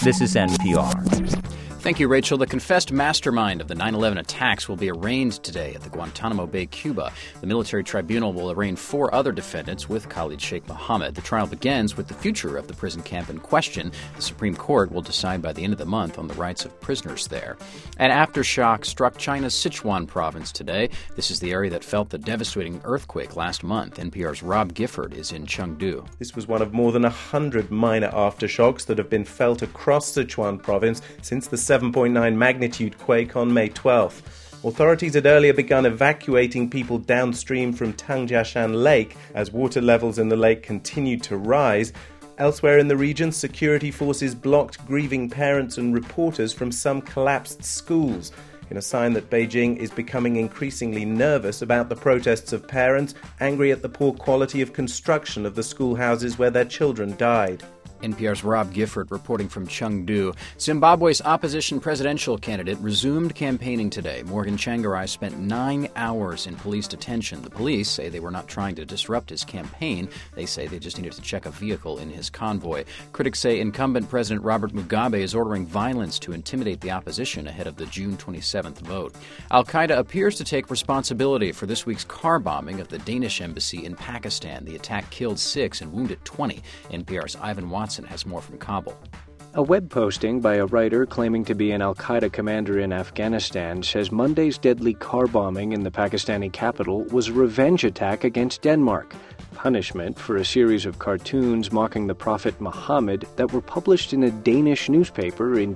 This is NPR. Thank you, Rachel. The confessed mastermind of the 9/11 attacks will be arraigned today at the Guantanamo Bay, Cuba. The military tribunal will arraign 4 other defendants with Khalid Sheikh Mohammed. The trial begins with the future of the prison camp in question. The Supreme Court will decide by the end of the month on the rights of prisoners there. An aftershock struck China's Sichuan province today. This is the area that felt the devastating earthquake last month. NPR's Rob Gifford is in Chengdu. This was one of more than 100 minor aftershocks that have been felt across Sichuan province since the 7.9 magnitude quake on May 12th. Authorities had earlier begun evacuating people downstream from Tangjiashan Lake as water levels in the lake continued to rise. Elsewhere in the region, security forces blocked grieving parents and reporters from some collapsed schools, in a sign that Beijing is becoming increasingly nervous about the protests of parents angry at the poor quality of construction of the schoolhouses where their children died. NPR's Rob Gifford reporting from Chengdu. Zimbabwe's opposition presidential candidate resumed campaigning today. Morgan Tsvangirai spent 9 hours in police detention. The police say they were not trying to disrupt his campaign. They say they just needed to check a vehicle in his convoy. Critics say incumbent President Robert Mugabe is ordering violence to intimidate the opposition ahead of the June 27th vote. Al-Qaeda appears to take responsibility for this week's car bombing of the Danish embassy in Pakistan. The attack killed 6 and wounded 20. NPR's Ivan Watson has more from Kabul. A web posting by a writer claiming to be an al-Qaeda commander in Afghanistan says Monday's deadly car bombing in the Pakistani capital was a revenge attack against Denmark, punishment for a series of cartoons mocking the Prophet Muhammad that were published in a Danish newspaper in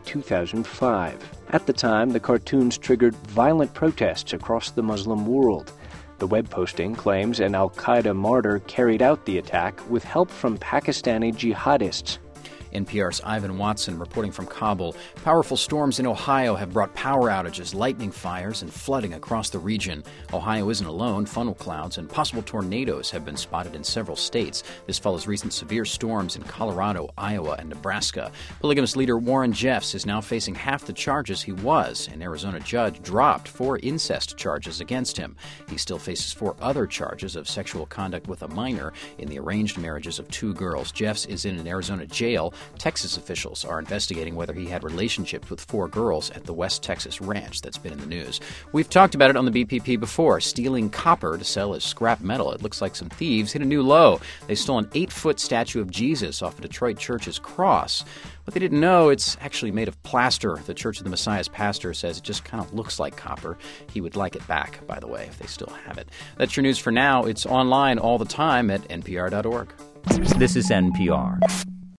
2005. At the time, the cartoons triggered violent protests across the Muslim world. The web posting claims an al-Qaeda martyr carried out the attack with help from Pakistani jihadists. NPR's Ivan Watson reporting from Kabul. Powerful storms in Ohio have brought power outages, lightning fires, and flooding across the region. Ohio isn't alone. Funnel clouds and possible tornadoes have been spotted in several states. This follows recent severe storms in Colorado, Iowa, and Nebraska. Polygamist leader Warren Jeffs is now facing half the charges he was. An Arizona judge dropped 4 incest charges against him. He still faces 4 other charges of sexual conduct with a minor in the arranged marriages of 2 girls. Jeffs is in an Arizona jail. Texas officials are investigating whether he had relationships with 4 girls at the West Texas ranch that's been in the news. We've talked about it on the BPP before, stealing copper to sell as scrap metal. It looks like some thieves hit a new low. They stole an 8-foot statue of Jesus off a Detroit church's cross. What they didn't know, it's actually made of plaster. The Church of the Messiah's pastor says it just kind of looks like copper. He would like it back, by the way, if they still have it. That's your news for now. It's online all the time at npr.org. This is NPR.